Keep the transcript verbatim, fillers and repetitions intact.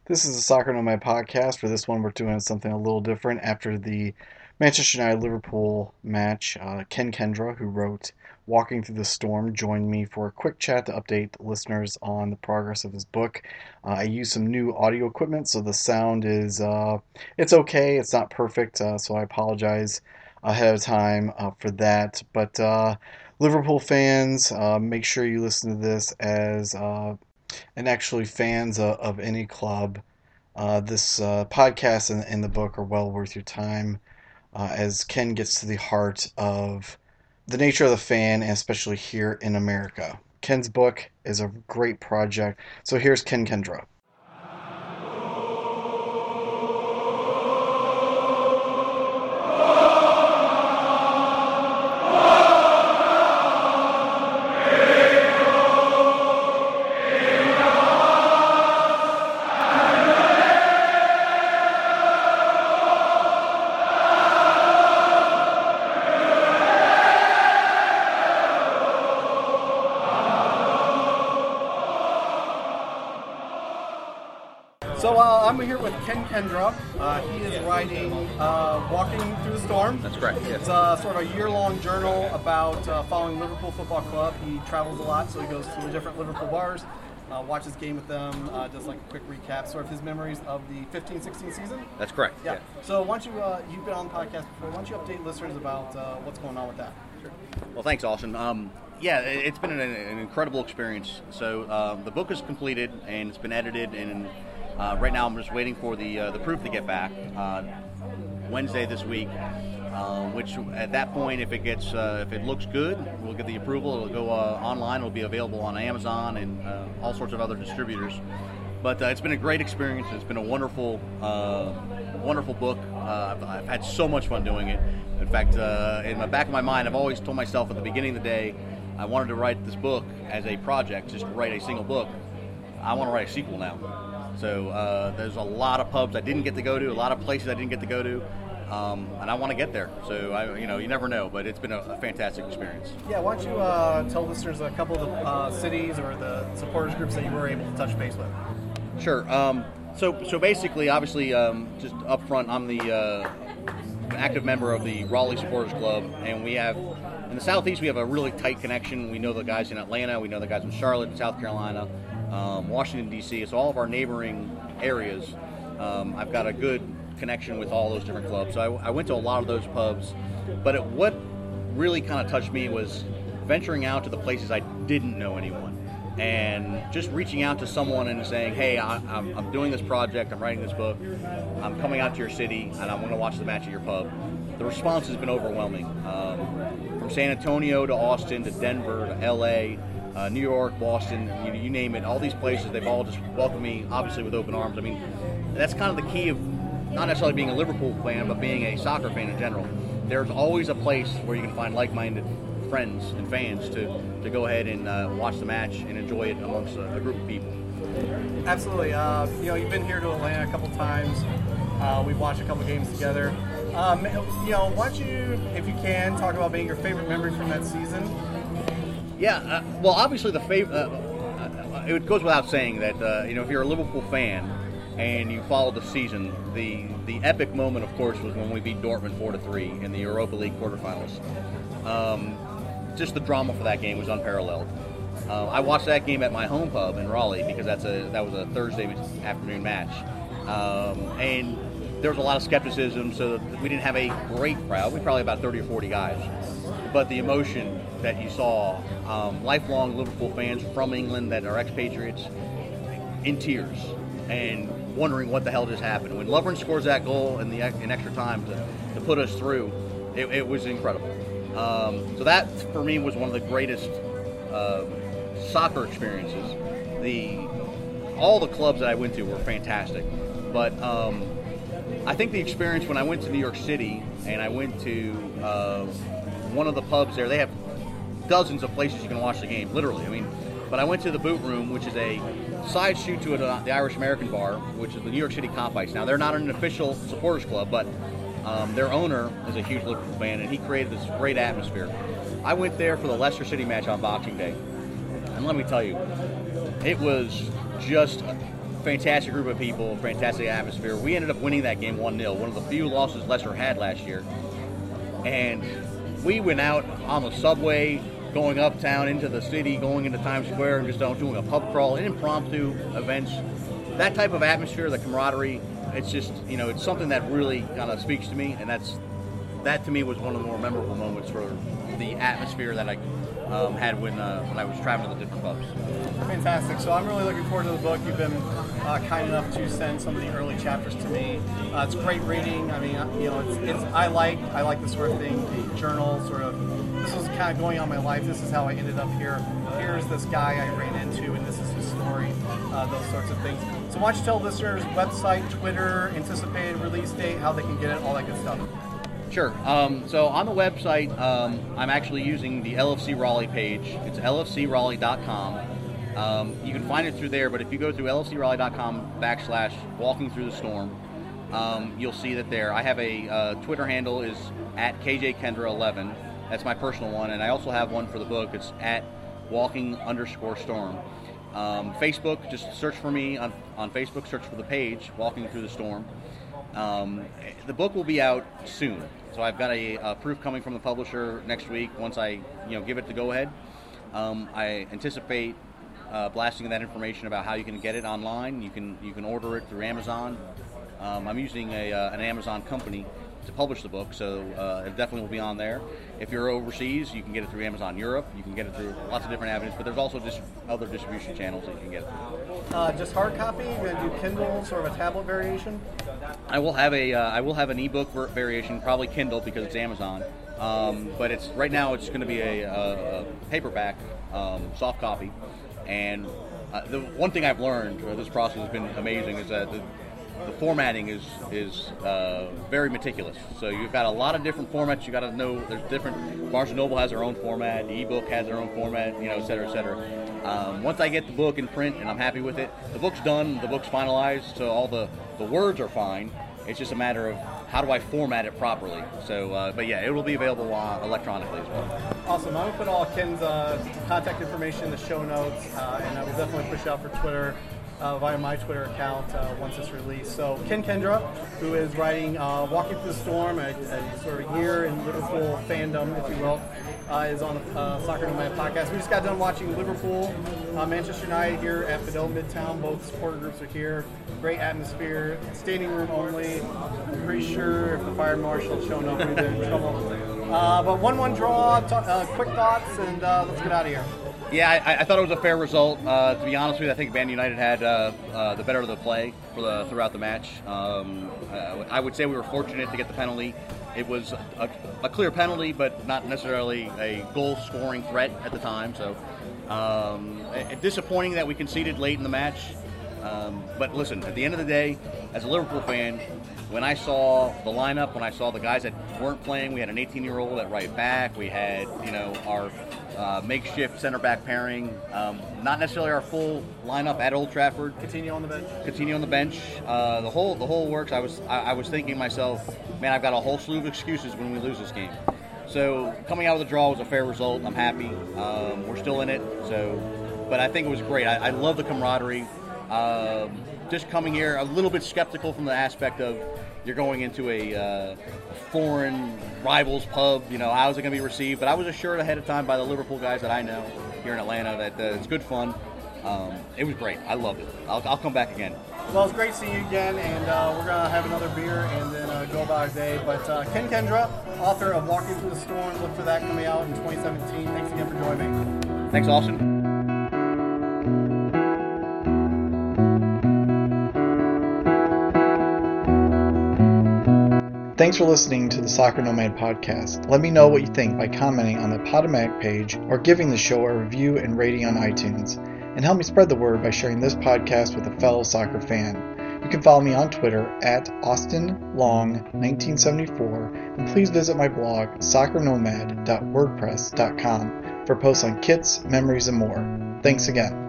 This is a Soccer Nomad podcast. For this one, we're doing something a little different. After the Manchester United Liverpool match, uh, Ken Kendra, who wrote Walking Through the Storm, joined me for a quick chat to update listeners on the progress of his book. Uh, I used some new audio equipment, so the sound is uh, it's okay. It's not perfect, uh, so I apologize ahead of time uh, for that. But uh, Liverpool fans, uh, make sure you listen to this as uh, and actually fans of, of any club. Uh, this uh, podcast and, and the book are well worth your time uh, as Ken gets to the heart of the nature of the fan, and especially here in America. Ken's book is a great project. So here's Ken Kendra. So uh, I'm here with Ken Kendra. Uh, he is writing uh, Walking Through the Storm. That's correct, yes. It's uh, sort of a year-long journal about uh, following Liverpool Football Club. He travels a lot, so he goes to the different Liverpool bars, uh, watches game with them, uh, does like a quick recap, sort of his memories of the fifteen sixteen season. That's correct. Yeah. Yeah. So why don't you, uh, you've been on the podcast before, why don't you update listeners about uh, what's going on with that? Sure. Well, thanks, Austin. Um, yeah, it- it's been an, an incredible experience. So uh, the book is completed and it's been edited, and uh, right now I'm just waiting for the uh, the proof to get back uh, Wednesday this week. Uh, which at that point, if it gets uh, if it looks good, we'll get the approval. It'll go uh, online. It'll be available on Amazon and uh, all sorts of other distributors. But uh, it's been a great experience. It's been a wonderful, uh, wonderful book. Uh, I've, I've had so much fun doing it. In fact, uh, in the back of my mind, I've always told myself at the beginning of the day, I wanted to write this book as a project, just to write a single book. I want to write a sequel now. So uh, there's a lot of pubs I didn't get to go to, a lot of places I didn't get to go to, um, and I want to get there. So I, you know, you never know, but it's been a, a fantastic experience. Yeah, why don't you uh, tell listeners a couple of the uh, cities or the supporters groups that you were able to touch base with? Sure. Um, so, so basically, obviously, um, just up front, I'm the uh, active member of the Raleigh Supporters Club, and we have, in the Southeast, we have a really tight connection. We know the guys in Atlanta, we know the guys in Charlotte, South Carolina, um, Washington, D C. So all of our neighboring areas, um, I've got a good connection with all those different clubs. So I, I went to a lot of those pubs, but it, what really kind of touched me was venturing out to the places I didn't know anyone. And just reaching out to someone and saying, hey, I, I'm, I'm doing this project, I'm writing this book, I'm coming out to your city, and I'm going to watch the match at your pub. The response has been overwhelming. Um, from San Antonio to Austin to Denver to L A, uh, New York, Boston, you, you name it, all these places, they've all just welcomed me, obviously, with open arms. I mean, that's kind of the key of not necessarily being a Liverpool fan, but being a soccer fan in general. There's always a place where you can find like-minded friends and fans to, to go ahead and uh, watch the match and enjoy it amongst a, a group of people. Absolutely. Uh, you know, you've been here to Atlanta a couple times. Uh, we've watched a couple games together. Um, you know, why don't you, if you can, talk about being your favorite memory from that season? Yeah, uh, well, obviously the fav- uh, uh, it goes without saying that uh, you know, if you're a Liverpool fan and you follow the season, the the epic moment, of course, was when we beat Dortmund four to three in the Europa League quarterfinals. Um, just the drama for that game was unparalleled. Uh, I watched that game at my home pub in Raleigh because that's a that was a Thursday afternoon match, um, and there was a lot of skepticism, so we didn't have a great crowd. We probably about thirty or forty guys, but the emotion that you saw, um, lifelong Liverpool fans from England that are expatriates, in tears and wondering what the hell just happened. When Lovren scores that goal in the in extra time to, to put us through, it, it was incredible. Um, so that, for me, was one of the greatest uh, soccer experiences. The all the clubs that I went to were fantastic, but um, I think the experience when I went to New York City and I went to uh, one of the pubs there, they have dozens of places you can watch the game, literally. I mean, but I went to the Boot Room, which is a side shoot to a, the Irish American Bar, which is the New York City Compites. Now, they're not an official supporters club, but um, their owner is a huge Liverpool fan, and he created this great atmosphere. I went there for the Leicester City match on Boxing Day, and let me tell you, it was just fantastic group of people, fantastic atmosphere. We ended up winning that game one nil, one of the few losses Leicester had last year. And we went out on the subway, going uptown into the city, going into Times Square, and just doing a pub crawl, impromptu events. That type of atmosphere, the camaraderie, it's just, you know, it's something that really kind of speaks to me, and that's that to me was one of the more memorable moments for the atmosphere that I um, had when uh, when I was traveling to the different pubs. Fantastic. So I'm really looking forward to the book. You've been uh, kind enough to send some of the early chapters to me. Uh, it's great reading. I mean, you know, it's, it's I like I like this sort of thing, the journal sort of. This was kind of going on in my life. This is how I ended up here. Here's this guy I ran into, and this is his story. Uh, those sorts of things. So why don't you tell listeners website, Twitter, anticipated release date, how they can get it, all that good stuff. Sure. Um, so on the website, um, I'm actually using the L F C Raleigh page. It's L F C Raleigh dot com. Um, you can find it through there, but if you go through L F C Raleigh dot com backslash Walking Through the Storm, um, you'll see that there. I have a uh, Twitter handle is at K J Kendra eleven. That's my personal one, and I also have one for the book. It's at Walking underscore Storm. Um, Facebook, just search for me on, on Facebook. Search for the page Walking Through the Storm. Um, the book will be out soon, so I've got a, a proof coming from the publisher next week. Once I, you know, give it the go-ahead, um, I anticipate uh, blasting that information about how you can get it online. You can you can order it through Amazon. Um, I'm using a uh, an Amazon company to publish the book, so uh, it definitely will be on there. If you're overseas, you can get it through Amazon Europe. You can get it through lots of different avenues, but there's also just other distribution channels that you can get it through. Uh, just hard copy? You're going to do Kindle, sort of a tablet variation? I will have a uh, I will have an ebook variation, probably Kindle because it's Amazon. Um, but it's right now it's going to be a, a, a paperback um, soft copy. And uh, the one thing I've learned, uh, this process has been amazing, is that the, the formatting is is uh, very meticulous. So you've got a lot of different formats. You got to know there's different. Barnes and Noble has their own format. The ebook has their own format. You know, et cetera, et cetera. Um, once I get the book in print and I'm happy with it, the book's done. The book's finalized. So all the the words are fine. It's just a matter of how do I format it properly. So, uh, but yeah, it will be available uh, electronically as well. Awesome. I'm going to put all Ken's uh, contact information in the show notes, uh, and I will definitely push out for Twitter uh, via my Twitter account uh, once it's released. So Ken Kendra, who is writing uh, Walking Through the Storm, a, a sort of year in Liverpool fandom, if you will, uh, is on the uh, Soccer Nomad podcast. We just got done watching Liverpool, uh, Manchester United here at Fidel Midtown. Both supporter groups are here. Great atmosphere. Standing room only. I'm pretty sure if the fire marshal had shown up, we'd been in trouble. Uh, but one one draw, t- uh, quick thoughts, and uh, let's get out of here. Yeah, I, I thought it was a fair result. Uh, to be honest with you, I think Man United had uh, uh, the better of the play for the throughout the match. Um, uh, I would say we were fortunate to get the penalty. It was a, a clear penalty, but not necessarily a goal-scoring threat at the time. So um, it, disappointing that we conceded late in the match. Um, but listen, at the end of the day, as a Liverpool fan, when I saw the lineup, when I saw the guys that weren't playing, we had an eighteen-year-old at right back. We had, you know, our uh, makeshift center back pairing. Um, not necessarily our full lineup at Old Trafford. Coutinho on the bench. Coutinho on the bench. Uh, the whole the whole works. I was I, I was thinking to myself, man, I've got a whole slew of excuses when we lose this game. So coming out of the draw was a fair result. I'm happy. Um, we're still in it. So, but I think it was great. I, I love the camaraderie. Um, just coming here a little bit skeptical from the aspect of you're going into a uh, foreign rivals pub, you know, how is it going to be received? But I was assured ahead of time by the Liverpool guys that I know here in Atlanta that uh, it's good fun. Um, it was great. I loved it. I'll, I'll come back again. Well, it's great seeing you again, and uh, we're going to have another beer and then uh, go about our day. But uh, Ken Kendra, author of Walking Through the Storm, look for that coming out in twenty seventeen. Thanks again for joining me. Thanks, Austin. Thanks for listening to the Soccer Nomad podcast. Let me know what you think by commenting on the Podomatic page or giving the show a review and rating on iTunes. And help me spread the word by sharing this podcast with a fellow soccer fan. You can follow me on Twitter at Austin Long nineteen seventy-four, and please visit my blog soccer nomad dot wordpress dot com for posts on kits, memories, and more. Thanks again.